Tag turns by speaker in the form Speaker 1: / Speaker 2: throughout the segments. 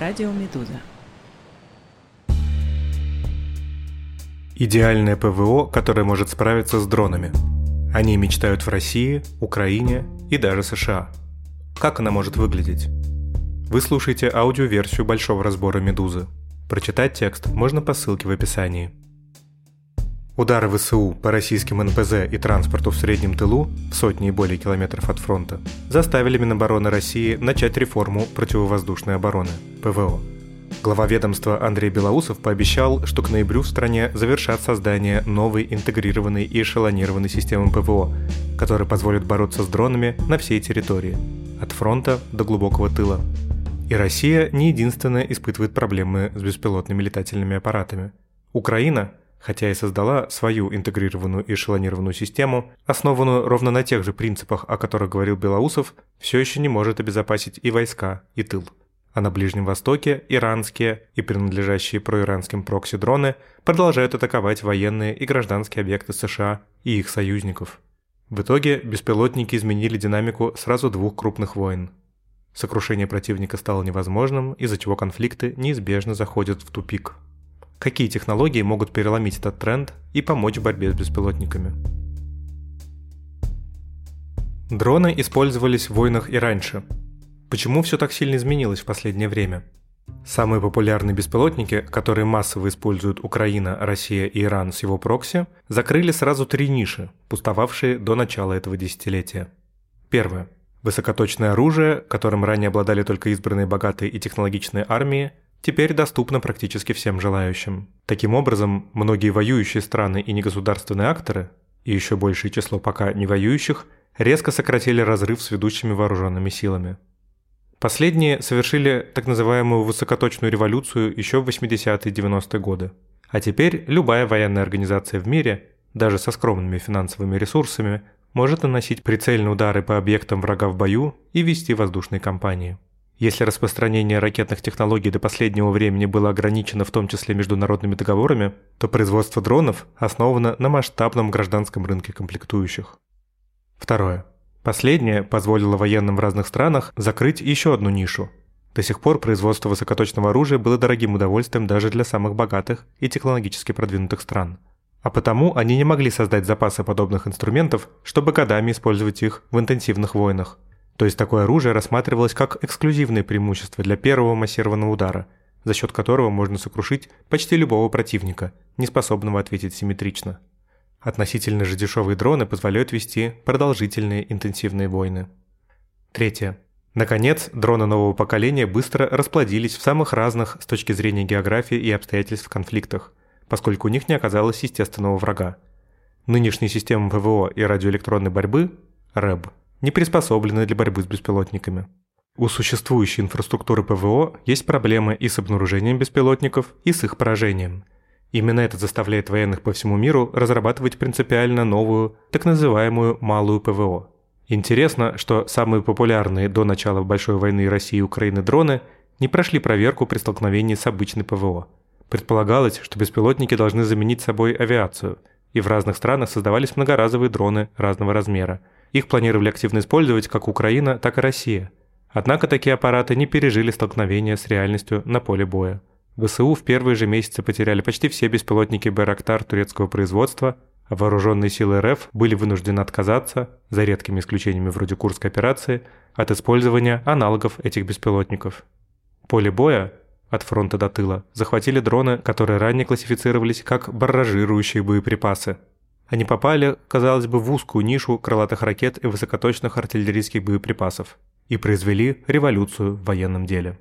Speaker 1: Радио Медуза.
Speaker 2: Идеальное ПВО, которое может справиться с дронами. Они мечтают в России, Украине и даже США. Как она может выглядеть? Вы слушаете аудиоверсию большого разбора «Медузы». Прочитать текст можно по ссылке в описании. Удары ВСУ по российским НПЗ и транспорту в среднем тылу, в сотни и более километров от фронта, заставили Минобороны России начать реформу противовоздушной обороны – ПВО. Глава ведомства Андрей Белоусов пообещал, что к ноябрю в стране завершат создание новой интегрированной и эшелонированной системы ПВО, которая позволит бороться с дронами на всей территории, от фронта до глубокого тыла. И Россия не единственная испытывает проблемы с беспилотными летательными аппаратами. Украина, хотя и создала свою интегрированную и эшелонированную систему, основанную ровно на тех же принципах, о которых говорил Белоусов, все еще не может обезопасить и войска, и тыл. А на Ближнем Востоке иранские и принадлежащие проиранским прокси-дроны продолжают атаковать военные и гражданские объекты США и их союзников. В итоге беспилотники изменили динамику сразу двух крупных войн. Сокрушение противника стало невозможным, из-за чего конфликты неизбежно заходят в тупик. Какие технологии могут переломить этот тренд и помочь в борьбе с беспилотниками? Дроны использовались в войнах и раньше. Почему все так сильно изменилось в последнее время? Самые популярные беспилотники, которые массово используют Украина, Россия и Иран с его прокси, закрыли сразу 3 ниши, пустовавшие до начала этого десятилетия. Первое. Высокоточное оружие, которым ранее обладали только избранные богатые и технологичные армии, теперь доступно практически всем желающим. Таким образом, многие воюющие страны и негосударственные акторы, и еще большее число пока не воюющих, резко сократили разрыв с ведущими вооруженными силами. Последние совершили так называемую высокоточную революцию еще в 80-е и 90-е годы. А теперь любая военная организация в мире, даже со скромными финансовыми ресурсами, может наносить прицельные удары по объектам врага в бою и вести воздушные кампании. Если распространение ракетных технологий до последнего времени было ограничено в том числе международными договорами, то производство дронов основано на масштабном гражданском рынке комплектующих. Второе. Последнее позволило военным в разных странах закрыть еще одну нишу. До сих пор производство высокоточного оружия было дорогим удовольствием даже для самых богатых и технологически продвинутых стран. А потому они не могли создать запасы подобных инструментов, чтобы годами использовать их в интенсивных войнах. То есть такое оружие рассматривалось как эксклюзивное преимущество для первого массированного удара, за счет которого можно сокрушить почти любого противника, не способного ответить симметрично. Относительно же дешевые дроны позволяют вести продолжительные интенсивные войны. Третье. Наконец, дроны нового поколения быстро расплодились в самых разных с точки зрения географии и обстоятельств конфликтах, поскольку у них не оказалось естественного врага. Нынешние системы ПВО и радиоэлектронной борьбы, РЭБ, не приспособлены для борьбы с беспилотниками. У существующей инфраструктуры ПВО есть проблемы и с обнаружением беспилотников, и с их поражением. Именно это заставляет военных по всему миру разрабатывать принципиально новую, так называемую малую ПВО. Интересно, что самые популярные до начала Большой войны России и Украины дроны не прошли проверку при столкновении с обычной ПВО. Предполагалось, что беспилотники должны заменить собой авиацию, и в разных странах создавались многоразовые дроны разного размера. Их планировали активно использовать как Украина, так и Россия. Однако такие аппараты не пережили столкновения с реальностью на поле боя. ВСУ в первые же месяцы потеряли почти все беспилотники Байрактар турецкого производства, а вооруженные силы РФ были вынуждены отказаться, за редкими исключениями вроде Курской операции, от использования аналогов этих беспилотников. Поле боя, от фронта до тыла, захватили дроны, которые ранее классифицировались как барражирующие боеприпасы. Они попали, казалось бы, в узкую нишу крылатых ракет и высокоточных артиллерийских боеприпасов и произвели революцию в военном деле.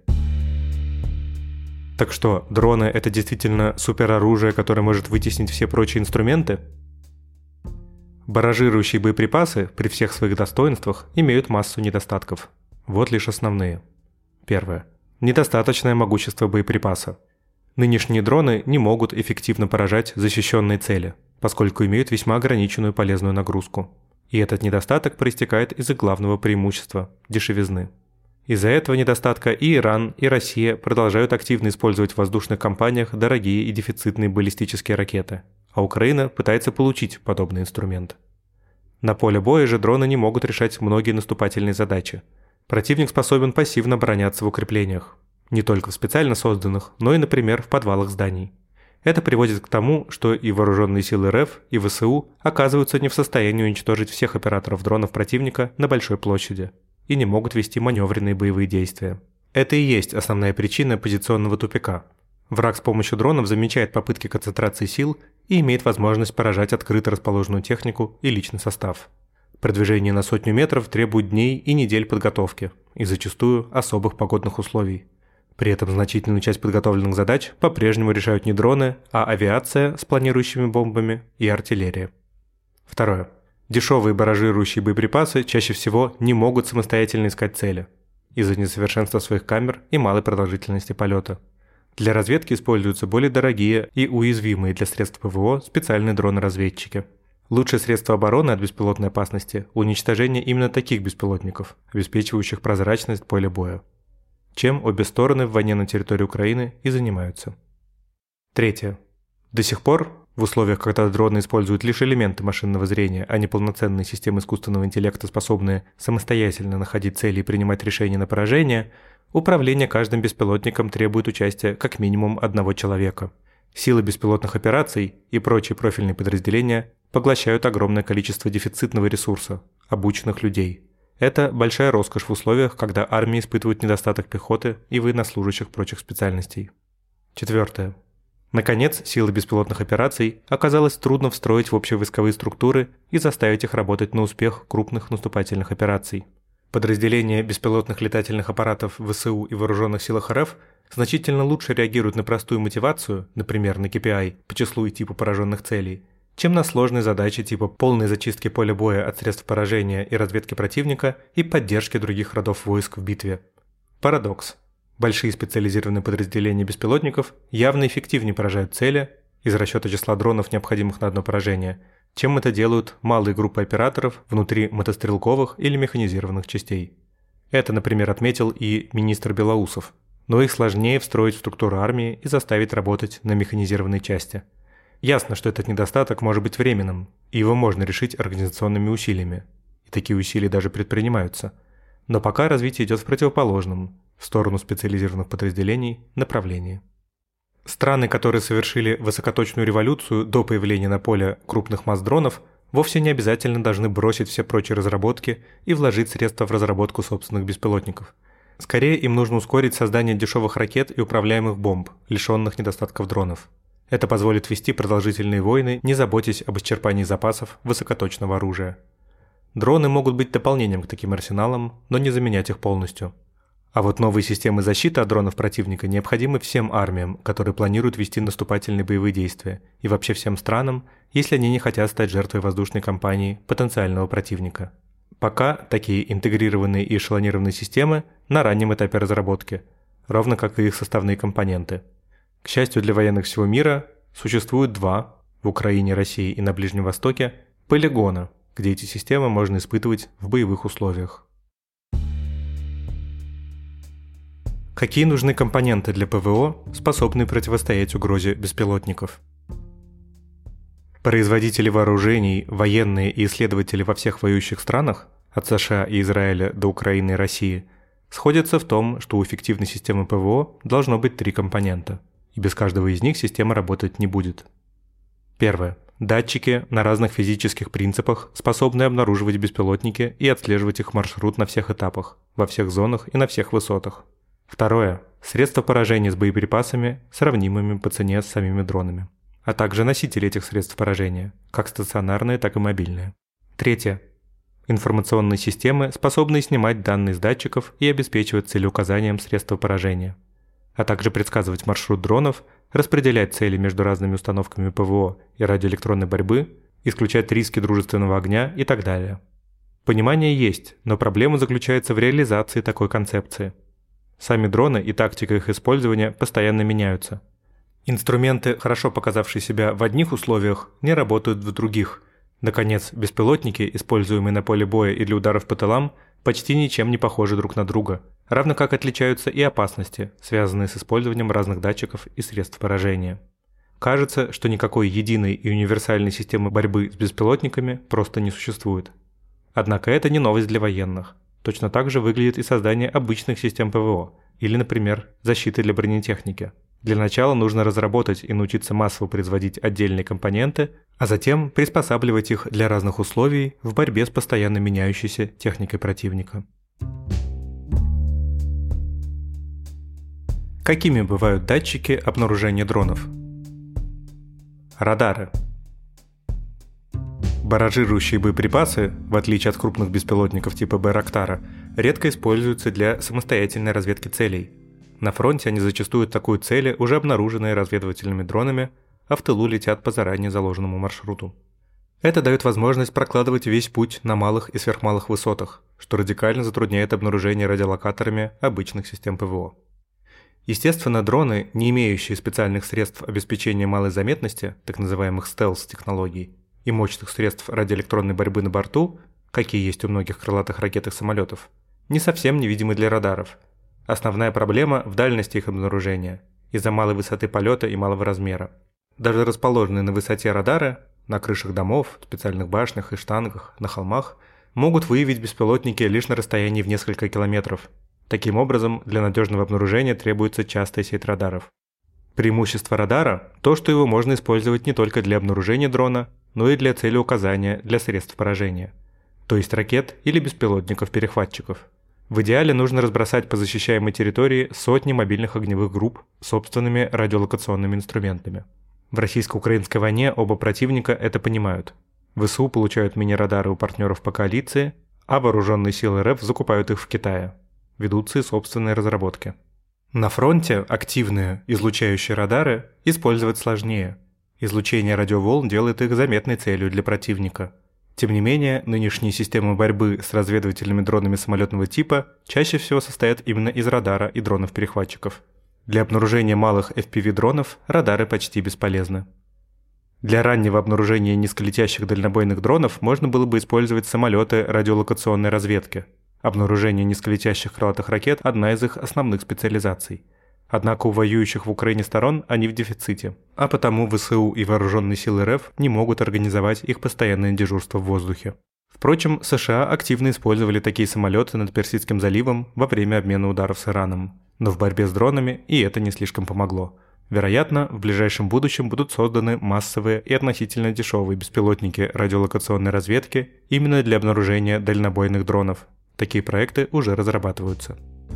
Speaker 2: Так что, дроны – это действительно супероружие, которое может вытеснить все прочие инструменты? Барражирующие боеприпасы при всех своих достоинствах имеют массу недостатков. Вот лишь основные. Первое. Недостаточное могущество боеприпаса. Нынешние дроны не могут эффективно поражать защищенные цели, поскольку имеют весьма ограниченную полезную нагрузку. И этот недостаток проистекает из их главного преимущества – дешевизны. Из-за этого недостатка и Иран, и Россия продолжают активно использовать в воздушных кампаниях дорогие и дефицитные баллистические ракеты, а Украина пытается получить подобный инструмент. На поле боя же дроны не могут решать многие наступательные задачи. Противник способен пассивно обороняться в укреплениях. Не только в специально созданных, но и, например, в подвалах зданий. Это приводит к тому, что и вооруженные силы РФ, и ВСУ оказываются не в состоянии уничтожить всех операторов дронов противника на большой площади и не могут вести маневренные боевые действия. Это и есть основная причина позиционного тупика. Враг с помощью дронов замечает попытки концентрации сил и имеет возможность поражать открыто расположенную технику и личный состав. Продвижение на сотню метров требует дней и недель подготовки и зачастую особых погодных условий. При этом значительную часть подготовленных задач по-прежнему решают не дроны, а авиация с планирующими бомбами и артиллерия. Второе. Дешевые баражирующие боеприпасы чаще всего не могут самостоятельно искать цели из-за несовершенства своих камер и малой продолжительности полета. Для разведки используются более дорогие и уязвимые для средств ПВО специальные дроны-разведчики. Лучшее средство обороны от беспилотной опасности – уничтожение именно таких беспилотников, обеспечивающих прозрачность поля боя. Чем обе стороны в войне на территории Украины и занимаются. Третье. До сих пор, в условиях, когда дроны используют лишь элементы машинного зрения, а не полноценные системы искусственного интеллекта, способные самостоятельно находить цели и принимать решения на поражение, управление каждым беспилотником требует участия как минимум одного человека. Силы беспилотных операций и прочие профильные подразделения поглощают огромное количество дефицитного ресурса – обученных людей. Это большая роскошь в условиях, когда армии испытывают недостаток пехоты и военнослужащих прочих специальностей. Четвертое. Наконец, силы беспилотных операций оказалось трудно встроить в общевойсковые структуры и заставить их работать на успех крупных наступательных операций. Подразделения беспилотных летательных аппаратов ВСУ и вооруженных силах РФ значительно лучше реагируют на простую мотивацию, например, на KPI по числу и типу пораженных целей, чем на сложные задачи типа полной зачистки поля боя от средств поражения и разведки противника и поддержки других родов войск в битве. Парадокс. Большие специализированные подразделения беспилотников явно эффективнее поражают цели из расчета числа дронов, необходимых на одно поражение, чем это делают малые группы операторов внутри мотострелковых или механизированных частей. Это, например, отметил и министр Белоусов. Но их сложнее встроить в структуру армии и заставить работать на механизированной части. Ясно, что этот недостаток может быть временным, и его можно решить организационными усилиями. И такие усилия даже предпринимаются. Но пока развитие идет в противоположном, в сторону специализированных подразделений, направлении. Страны, которые совершили высокоточную революцию до появления на поле крупных масс дронов, вовсе не обязательно должны бросить все прочие разработки и вложить средства в разработку собственных беспилотников. Скорее, им нужно ускорить создание дешевых ракет и управляемых бомб, лишенных недостатков дронов. Это позволит вести продолжительные войны, не заботясь об исчерпании запасов высокоточного оружия. Дроны могут быть дополнением к таким арсеналам, но не заменять их полностью. А вот новые системы защиты от дронов противника необходимы всем армиям, которые планируют вести наступательные боевые действия, и вообще всем странам, если они не хотят стать жертвой воздушной кампании потенциального противника. Пока такие интегрированные и эшелонированные системы на раннем этапе разработки, ровно как и их составные компоненты. К счастью для военных всего мира, существует два, в Украине, России и на Ближнем Востоке, полигона, где эти системы можно испытывать в боевых условиях. Какие нужны компоненты для ПВО, способные противостоять угрозе беспилотников? Производители вооружений, военные и исследователи во всех воюющих странах, от США и Израиля до Украины и России, сходятся в том, что у эффективной системы ПВО должно быть 3 компонента, и без каждого из них система работать не будет. Первое. Датчики на разных физических принципах, способные обнаруживать беспилотники и отслеживать их маршрут на всех этапах, во всех зонах и на всех высотах. Второе. Средства поражения с боеприпасами, сравнимыми по цене с самими дронами, а также носители этих средств поражения, как стационарные, так и мобильные. Третье. Информационные системы, способные снимать данные с датчиков и обеспечивать целеуказанием средства поражения, а также предсказывать маршрут дронов, распределять цели между разными установками ПВО и радиоэлектронной борьбы, исключать риски дружественного огня и так далее. Понимание есть, но проблема заключается в реализации такой концепции. Сами дроны и тактика их использования постоянно меняются. Инструменты, хорошо показавшие себя в одних условиях, не работают в других. Наконец, беспилотники, используемые на поле боя и для ударов по тылам, почти ничем не похожи друг на друга, равно как отличаются и опасности, связанные с использованием разных датчиков и средств поражения. Кажется, что никакой единой и универсальной системы борьбы с беспилотниками просто не существует. Однако это не новость для военных. Точно так же выглядит и создание обычных систем ПВО, или, например, защиты для бронетехники. Для начала нужно разработать и научиться массово производить отдельные компоненты, а затем приспосабливать их для разных условий в борьбе с постоянно меняющейся техникой противника. Какими бывают датчики обнаружения дронов? Радары. Баражирующие боеприпасы, в отличие от крупных беспилотников типа Байрактара, редко используются для самостоятельной разведки целей. На фронте они зачастую атакуют цели, уже обнаруженные разведывательными дронами, а в тылу летят по заранее заложенному маршруту. Это дает возможность прокладывать весь путь на малых и сверхмалых высотах, что радикально затрудняет обнаружение радиолокаторами обычных систем ПВО. Естественно, дроны, не имеющие специальных средств обеспечения малой заметности, так называемых стелс-технологий, и мощных средств радиоэлектронной борьбы на борту, какие есть у многих крылатых ракет и самолетов, не совсем невидимы для радаров. Основная проблема в дальности их обнаружения, из-за малой высоты полета и малого размера. Даже расположенные на высоте радары, на крышах домов, специальных башнях и штангах, на холмах, могут выявить беспилотники лишь на расстоянии в несколько километров. Таким образом, для надежного обнаружения требуется частая сеть радаров. Преимущество радара – то, что его можно использовать не только для обнаружения дрона, но и для целеуказания для средств поражения, то есть ракет или беспилотников-перехватчиков. В идеале нужно разбросать по защищаемой территории сотни мобильных огневых групп собственными радиолокационными инструментами. В российско-украинской войне оба противника это понимают. ВСУ получают мини-радары у партнеров по коалиции, а вооруженные силы РФ закупают их в Китае. Ведутся и собственные разработки. На фронте активные излучающие радары использовать сложнее. Излучение радиоволн делает их заметной целью для противника. Тем не менее, нынешние системы борьбы с разведывательными дронами самолетного типа чаще всего состоят именно из радара и дронов-перехватчиков. Для обнаружения малых FPV-дронов радары почти бесполезны. Для раннего обнаружения низколетящих дальнобойных дронов можно было бы использовать самолеты радиолокационной разведки. Обнаружение низколетящих крылатых ракет – одна из их основных специализаций. Однако у воюющих в Украине сторон они в дефиците, а потому ВСУ и вооруженные силы РФ не могут организовать их постоянное дежурство в воздухе. Впрочем, США активно использовали такие самолеты над Персидским заливом во время обмена ударов с Ираном. Но в борьбе с дронами и это не слишком помогло. Вероятно, в ближайшем будущем будут созданы массовые и относительно дешевые беспилотники радиолокационной разведки именно для обнаружения дальнобойных дронов. Такие проекты уже разрабатываются.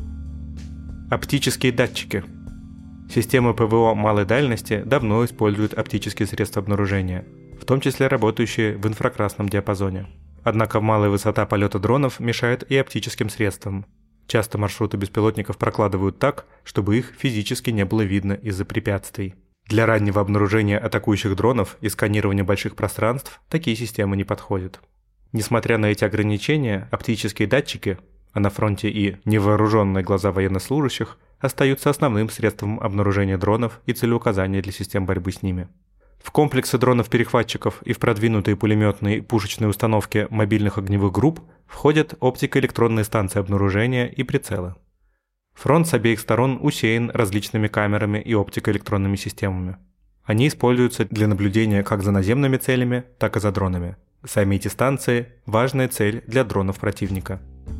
Speaker 2: Оптические датчики. Системы ПВО малой дальности давно используют оптические средства обнаружения, в том числе работающие в инфракрасном диапазоне. Однако малая высота полета дронов мешает и оптическим средствам. Часто маршруты беспилотников прокладывают так, чтобы их физически не было видно из-за препятствий. Для раннего обнаружения атакующих дронов и сканирования больших пространств такие системы не подходят. Несмотря на эти ограничения, оптические датчики, а на фронте и невооруженные глаза военнослужащих, остаются основным средством обнаружения дронов и целеуказания для систем борьбы с ними. В комплексы дронов-перехватчиков и в продвинутые пулеметные и пушечные установки мобильных огневых групп входят оптико-электронные станции обнаружения и прицелы. Фронт с обеих сторон усеян различными камерами и оптико-электронными системами. Они используются для наблюдения как за наземными целями, так и за дронами. Сами эти станции – важная цель для дронов противника.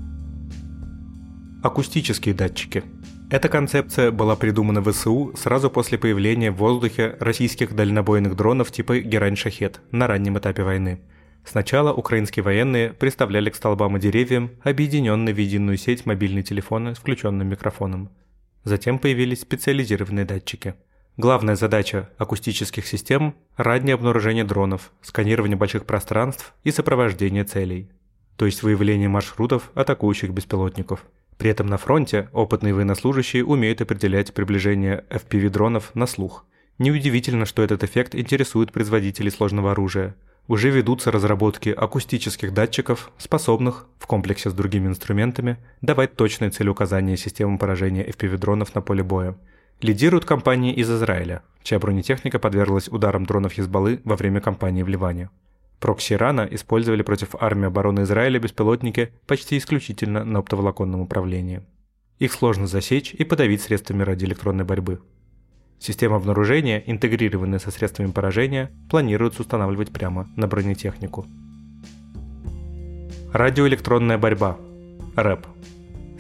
Speaker 2: Акустические датчики. Эта концепция была придумана ВСУ сразу после появления в воздухе российских дальнобойных дронов типа «Герань-Шахед» на раннем этапе войны. Сначала украинские военные приставляли к столбам и деревьям объединенные в единую сеть мобильные телефоны с включенным микрофоном. Затем появились специализированные датчики. Главная задача акустических систем – раннее обнаружение дронов, сканирование больших пространств и сопровождение целей, то есть выявление маршрутов атакующих беспилотников. При этом на фронте опытные военнослужащие умеют определять приближение FPV-дронов на слух. Неудивительно, что этот эффект интересует производителей сложного оружия. Уже ведутся разработки акустических датчиков, способных, в комплексе с другими инструментами, давать точные целеуказания системам поражения FPV-дронов на поле боя. Лидируют компании из Израиля, чья бронетехника подверглась ударам дронов Хизбаллы во время кампании в Ливане. Прокси Ирана использовали против армии обороны Израиля беспилотники почти исключительно на оптоволоконном управлении. Их сложно засечь и подавить средствами радиоэлектронной борьбы. Системы обнаружения, интегрированные со средствами поражения, планируется устанавливать прямо на бронетехнику. Радиоэлектронная борьба. РЭБ.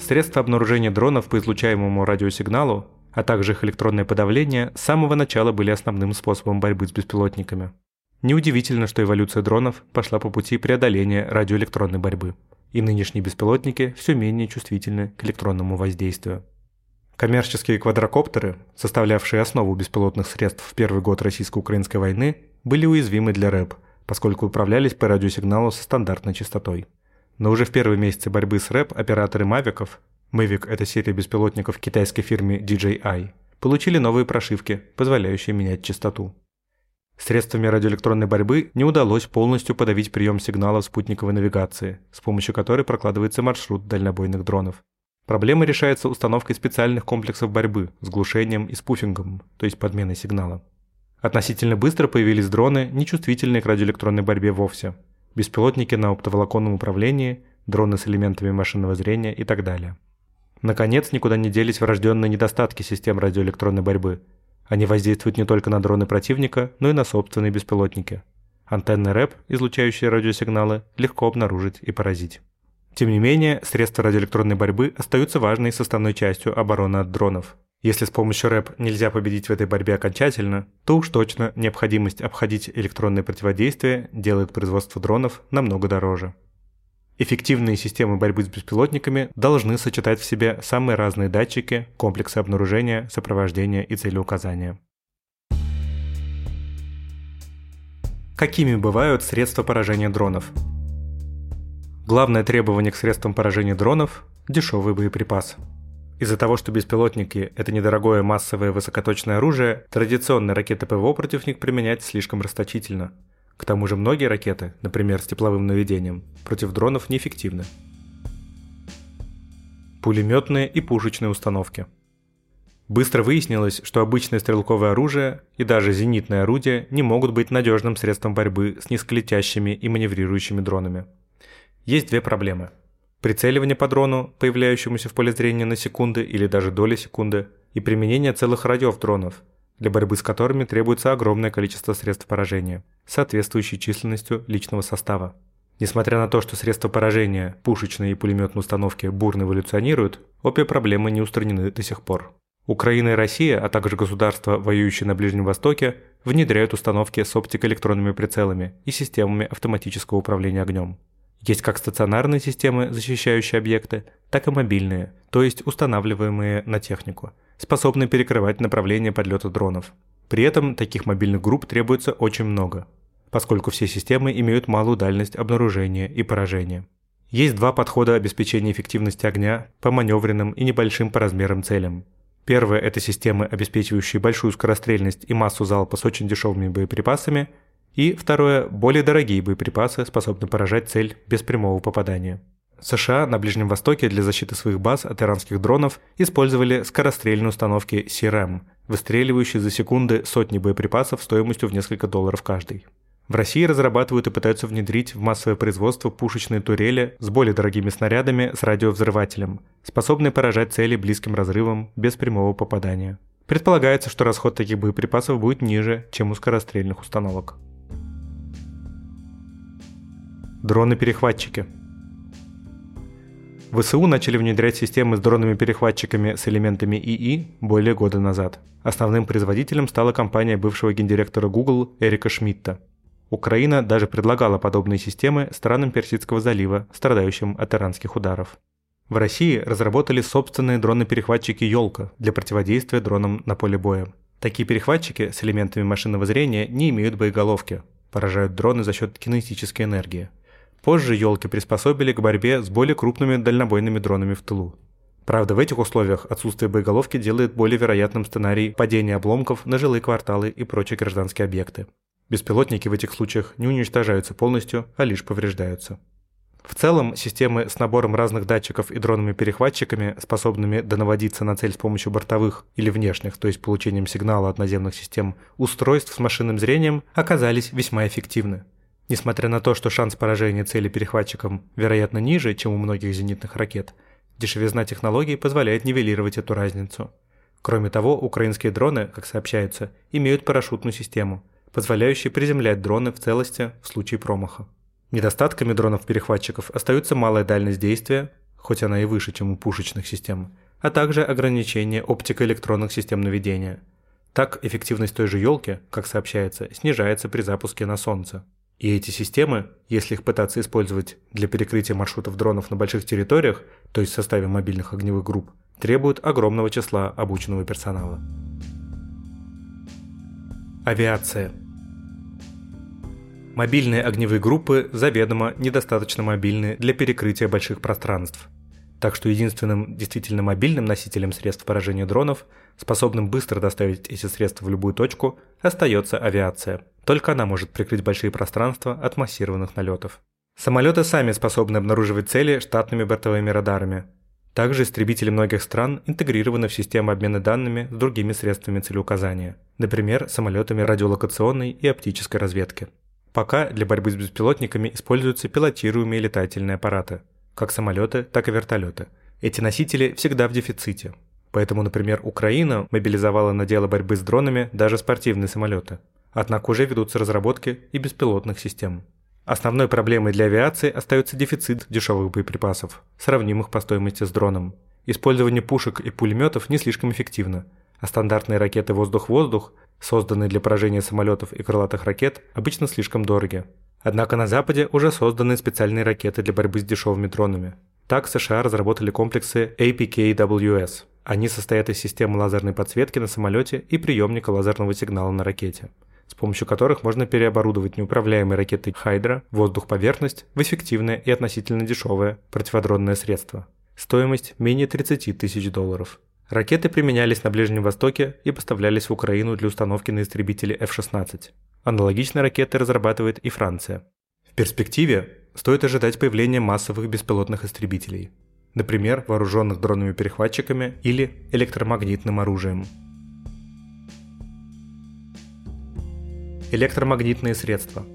Speaker 2: Средства обнаружения дронов по излучаемому радиосигналу, а также их электронное подавление с самого начала были основным способом борьбы с беспилотниками. Неудивительно, что эволюция дронов пошла по пути преодоления радиоэлектронной борьбы, и нынешние беспилотники все менее чувствительны к электронному воздействию. Коммерческие квадрокоптеры, составлявшие основу беспилотных средств в первый год российско-украинской войны, были уязвимы для РЭБ, поскольку управлялись по радиосигналу со стандартной частотой. Но уже в первые месяцы борьбы с РЭБ операторы мавиков, Mavic – это серия беспилотников китайской фирмы DJI, получили новые прошивки, позволяющие менять частоту. Средствами радиоэлектронной борьбы не удалось полностью подавить прием сигналов спутниковой навигации, с помощью которой прокладывается маршрут дальнобойных дронов. Проблема решается установкой специальных комплексов борьбы с глушением и спуфингом, то есть подменой сигнала. Относительно быстро появились дроны, нечувствительные к радиоэлектронной борьбе вовсе. Беспилотники на оптоволоконном управлении, дроны с элементами машинного зрения и так далее. Наконец, никуда не делись врожденные недостатки систем радиоэлектронной борьбы. Они воздействуют не только на дроны противника, но и на собственные беспилотники. Антенны РЭБ, излучающие радиосигналы, легко обнаружить и поразить. Тем не менее, средства радиоэлектронной борьбы остаются важной составной частью обороны от дронов. Если с помощью РЭБ нельзя победить в этой борьбе окончательно, то уж точно необходимость обходить электронное противодействие делает производство дронов намного дороже. Эффективные системы борьбы с беспилотниками должны сочетать в себе самые разные датчики, комплексы обнаружения, сопровождения и целеуказания. Какими бывают средства поражения дронов? Главное требование к средствам поражения дронов – дешевый боеприпас. Из-за того, что беспилотники – это недорогое массовое высокоточное оружие, традиционные ракеты ПВО против них применять слишком расточительно. К тому же многие ракеты, например, с тепловым наведением, против дронов неэффективны. Пулеметные и пушечные установки. Быстро выяснилось, что обычное стрелковое оружие и даже зенитные орудия не могут быть надежным средством борьбы с низколетящими и маневрирующими дронами. Есть две проблемы. Прицеливание по дрону, появляющемуся в поле зрения на секунды или даже доли секунды, и применение целых радиов дронов, для борьбы с которыми требуется огромное количество средств поражения, соответствующей численностью личного состава. Несмотря на то, что средства поражения, пушечные и пулеметные установки бурно эволюционируют, обе проблемы не устранены до сих пор. Украина и Россия, а также государства, воюющие на Ближнем Востоке, внедряют установки с оптико-электронными прицелами и системами автоматического управления огнем. Есть как стационарные системы, защищающие объекты, так и мобильные, то есть устанавливаемые на технику, способные перекрывать направление подлета дронов. При этом таких мобильных групп требуется очень много, поскольку все системы имеют малую дальность обнаружения и поражения. Есть два подхода обеспечения эффективности огня по маневренным и небольшим по размерам целям. Первое – это системы, обеспечивающие большую скорострельность и массу залпа с очень дешевыми боеприпасами. И второе – более дорогие боеприпасы, способны поражать цель без прямого попадания. США на Ближнем Востоке для защиты своих баз от иранских дронов использовали скорострельные установки CRM, выстреливающие за секунды сотни боеприпасов стоимостью в несколько $, каждый. В России разрабатывают и пытаются внедрить в массовое производство пушечные турели с более дорогими снарядами с радиовзрывателем, способные поражать цели близким разрывом без прямого попадания. Предполагается, что расход таких боеприпасов будет ниже, чем у скорострельных установок. Дроны-перехватчики. ВСУ начали внедрять системы с дронами-перехватчиками с элементами ИИ более года назад. Основным производителем стала компания бывшего гендиректора Google Эрика Шмидта. Украина даже предлагала подобные системы странам Персидского залива, страдающим от иранских ударов. В России разработали собственные дроны-перехватчики «Ёлка» для противодействия дронам на поле боя. Такие перехватчики с элементами машинного зрения не имеют боеголовки, поражают дроны за счет кинетической энергии. Позже «Ёлки» приспособили к борьбе с более крупными дальнобойными дронами в тылу. Правда, в этих условиях отсутствие боеголовки делает более вероятным сценарий падения обломков на жилые кварталы и прочие гражданские объекты. Беспилотники в этих случаях не уничтожаются полностью, а лишь повреждаются. В целом, системы с набором разных датчиков и дронами-перехватчиками, способными донаводиться на цель с помощью бортовых или внешних, то есть получением сигнала от наземных систем, устройств с машинным зрением, оказались весьма эффективны. Несмотря на то, что шанс поражения цели перехватчиком, вероятно, ниже, чем у многих зенитных ракет, дешевизна технологий позволяет нивелировать эту разницу. Кроме того, украинские дроны, как сообщается, имеют парашютную систему, позволяющую приземлять дроны в целости в случае промаха. Недостатками дронов-перехватчиков остаются малая дальность действия, хоть она и выше, чем у пушечных систем, а также ограничение оптико-электронных систем наведения. Так эффективность той же елки, как сообщается, снижается при запуске на Солнце. И эти системы, если их пытаться использовать для перекрытия маршрутов дронов на больших территориях, то есть в составе мобильных огневых групп, требуют огромного числа обученного персонала. Авиация. Мобильные огневые группы заведомо недостаточно мобильны для перекрытия больших пространств. Так что единственным действительно мобильным носителем средств поражения дронов, способным быстро доставить эти средства в любую точку, остается авиация. Только она может прикрыть большие пространства от массированных налетов. Самолеты сами способны обнаруживать цели штатными бортовыми радарами. Также истребители многих стран интегрированы в систему обмена данными с другими средствами целеуказания, например, самолетами радиолокационной и оптической разведки. Пока для борьбы с беспилотниками используются пилотируемые летательные аппараты, как самолеты, так и вертолеты. Эти носители всегда в дефиците. Поэтому, например, Украина мобилизовала на дело борьбы с дронами даже спортивные самолеты. Однако уже ведутся разработки и беспилотных систем. Основной проблемой для авиации остается дефицит дешевых боеприпасов, сравнимых по стоимости с дроном. Использование пушек и пулеметов не слишком эффективно, а стандартные ракеты воздух-воздух, созданные для поражения самолетов и крылатых ракет, обычно слишком дороги. Однако на Западе уже созданы специальные ракеты для борьбы с дешевыми дронами. Так США разработали комплексы APKWS. Они состоят из системы лазерной подсветки на самолете и приемника лазерного сигнала на ракете, с помощью которых можно переоборудовать неуправляемые ракеты Hydra воздух-поверхность в эффективное и относительно дешевое противодронное средство. Стоимость менее $30 тысяч. Ракеты применялись на Ближнем Востоке и поставлялись в Украину для установки на истребители F-16. Аналогичные ракеты разрабатывает и Франция. В перспективе стоит ожидать появления массовых беспилотных истребителей, например, вооруженных дронами-перехватчиками или электромагнитным оружием. Электромагнитные средства.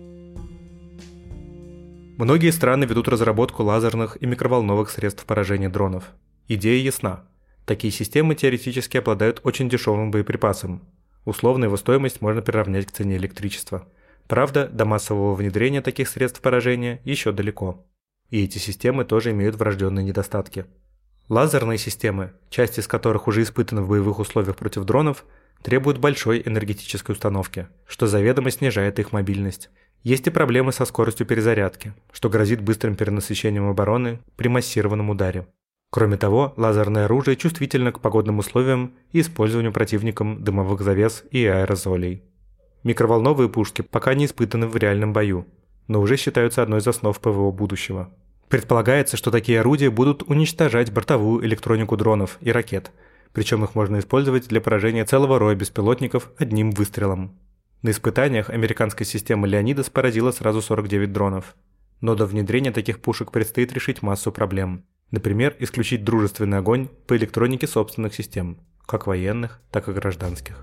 Speaker 2: Многие страны ведут разработку лазерных и микроволновых средств поражения дронов. Идея ясна. Такие системы теоретически обладают очень дешевым боеприпасом. Условно его стоимость можно приравнять к цене электричества. Правда, до массового внедрения таких средств поражения еще далеко. И эти системы тоже имеют врожденные недостатки. Лазерные системы, часть из которых уже испытаны в боевых условиях против дронов, требуют большой энергетической установки, что заведомо снижает их мобильность. Есть и проблемы со скоростью перезарядки, что грозит быстрым перенасыщением обороны при массированном ударе. Кроме того, лазерное оружие чувствительно к погодным условиям и использованию противником дымовых завес и аэрозолей. Микроволновые пушки пока не испытаны в реальном бою, но уже считаются одной из основ ПВО будущего. Предполагается, что такие орудия будут уничтожать бортовую электронику дронов и ракет, причем их можно использовать для поражения целого роя беспилотников одним выстрелом. На испытаниях американская система Leonidas поразила сразу 49 дронов. Но до внедрения таких пушек предстоит решить массу проблем. Например, исключить дружественный огонь по электронике собственных систем, как военных, так и гражданских.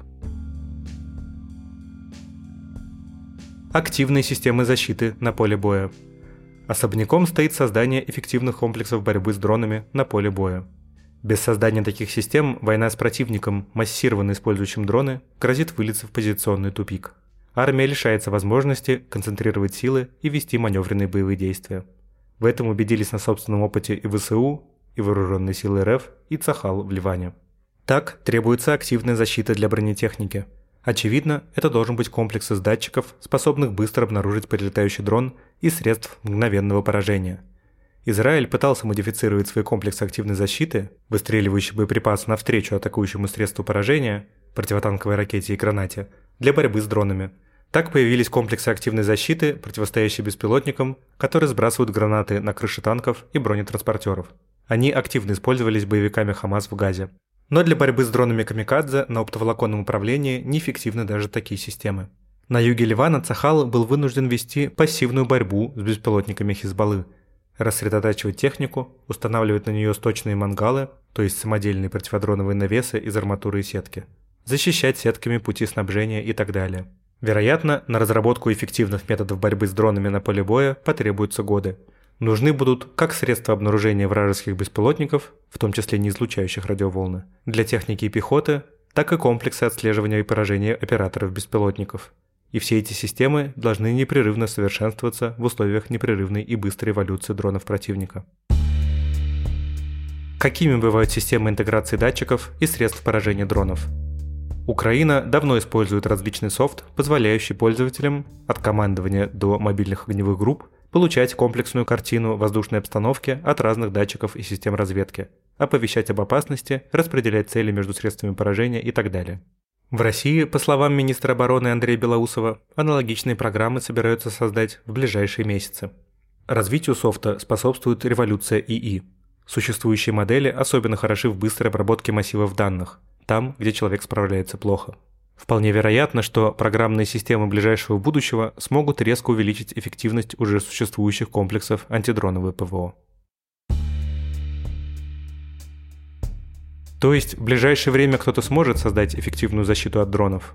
Speaker 2: Активные системы защиты на поле боя. Особняком стоит создание эффективных комплексов борьбы с дронами на поле боя. Без создания таких систем война с противником, массированно использующим дроны, грозит вылиться в позиционный тупик. Армия лишается возможности концентрировать силы и вести маневренные боевые действия. В этом убедились на собственном опыте и ВСУ, и Вооруженные силы РФ, и Цахал в Ливане. Так, требуется активная защита для бронетехники. Очевидно, это должен быть комплекс из датчиков, способных быстро обнаружить прилетающий дрон и средств мгновенного поражения. Израиль пытался модифицировать свой комплекс активной защиты, выстреливающий боеприпасы навстречу атакующему средству поражения, противотанковой ракете и гранате, для борьбы с дронами. Так появились комплексы активной защиты, противостоящие беспилотникам, которые сбрасывают гранаты на крыши танков и бронетранспортеров. Они активно использовались боевиками Хамас в Газе. Но для борьбы с дронами камикадзе на оптоволоконном управлении неэффективны даже такие системы. На юге Ливана Цахал был вынужден вести пассивную борьбу с беспилотниками Хизбаллы, рассредотачивать технику, устанавливать на нее сточные мангалы, то есть самодельные противодроновые навесы из арматуры и сетки, защищать сетками пути снабжения и так далее. Вероятно, на разработку эффективных методов борьбы с дронами на поле боя потребуются годы. Нужны будут как средства обнаружения вражеских беспилотников, в том числе не излучающих радиоволны, для техники и пехоты, так и комплексы отслеживания и поражения операторов беспилотников. И все эти системы должны непрерывно совершенствоваться в условиях непрерывной и быстрой эволюции дронов противника. Какими бывают системы интеграции датчиков и средств поражения дронов? Украина давно использует различный софт, позволяющий пользователям от командования до мобильных огневых групп получать комплексную картину воздушной обстановки от разных датчиков и систем разведки, оповещать об опасности, распределять цели между средствами поражения и так далее. В России, по словам министра обороны Андрея Белоусова, аналогичные программы собираются создать в ближайшие месяцы. Развитию софта способствует революция ИИ. Существующие модели особенно хороши в быстрой обработке массивов данных, там, где человек справляется плохо. Вполне вероятно, что программные системы ближайшего будущего смогут резко увеличить эффективность уже существующих комплексов антидроновой ПВО. То есть в ближайшее время кто-то сможет создать эффективную защиту от дронов?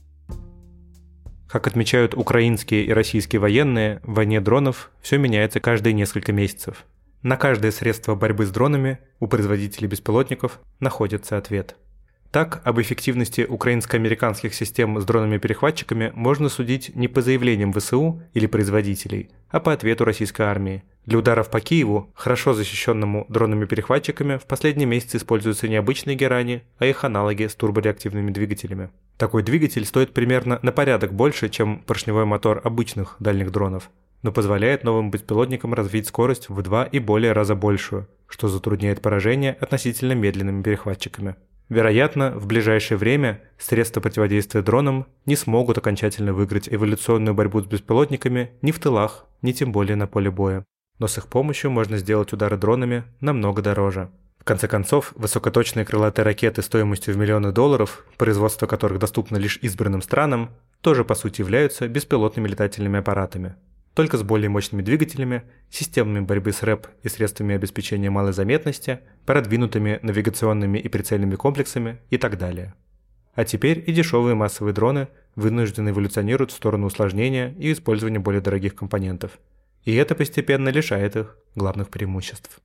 Speaker 2: Как отмечают украинские и российские военные, в войне дронов все меняется каждые несколько месяцев. На каждое средство борьбы с дронами у производителей беспилотников находится ответ. Так, об эффективности украинско-американских систем с дронами-перехватчиками можно судить не по заявлениям ВСУ или производителей, а по ответу российской армии. Для ударов по Киеву, хорошо защищенному дронами-перехватчиками, в последние месяцы используются не обычные герани, а их аналоги с турбореактивными двигателями. Такой двигатель стоит примерно на порядок больше, чем поршневой мотор обычных дальних дронов, но позволяет новым беспилотникам развить скорость в 2 и более раза большую, что затрудняет поражение относительно медленными перехватчиками. Вероятно, в ближайшее время средства противодействия дронам не смогут окончательно выиграть эволюционную борьбу с беспилотниками ни в тылах, ни тем более на поле боя. Но с их помощью можно сделать удары дронами намного дороже. В конце концов, высокоточные крылатые ракеты стоимостью в миллионы долларов, производство которых доступно лишь избранным странам, тоже по сути являются беспилотными летательными аппаратами. Только с более мощными двигателями, системами борьбы с РЭП и средствами обеспечения малой заметности, продвинутыми навигационными и прицельными комплексами и так далее. А теперь и дешевые массовые дроны вынуждены эволюционируют в сторону усложнения и использования более дорогих компонентов. И это постепенно лишает их главных преимуществ.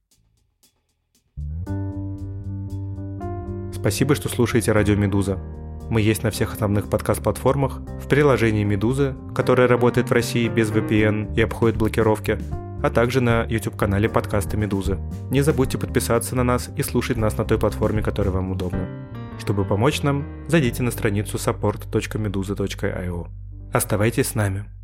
Speaker 2: Спасибо, что слушаете радио «Медуза». Мы есть на всех основных подкаст-платформах, в приложении «Медузы», которое работает в России без VPN и обходит блокировки, а также на YouTube-канале подкаста «Медузы». Не забудьте подписаться на нас и слушать нас на той платформе, которая вам удобна. Чтобы помочь нам, зайдите на страницу support.meduza.io. Оставайтесь с нами.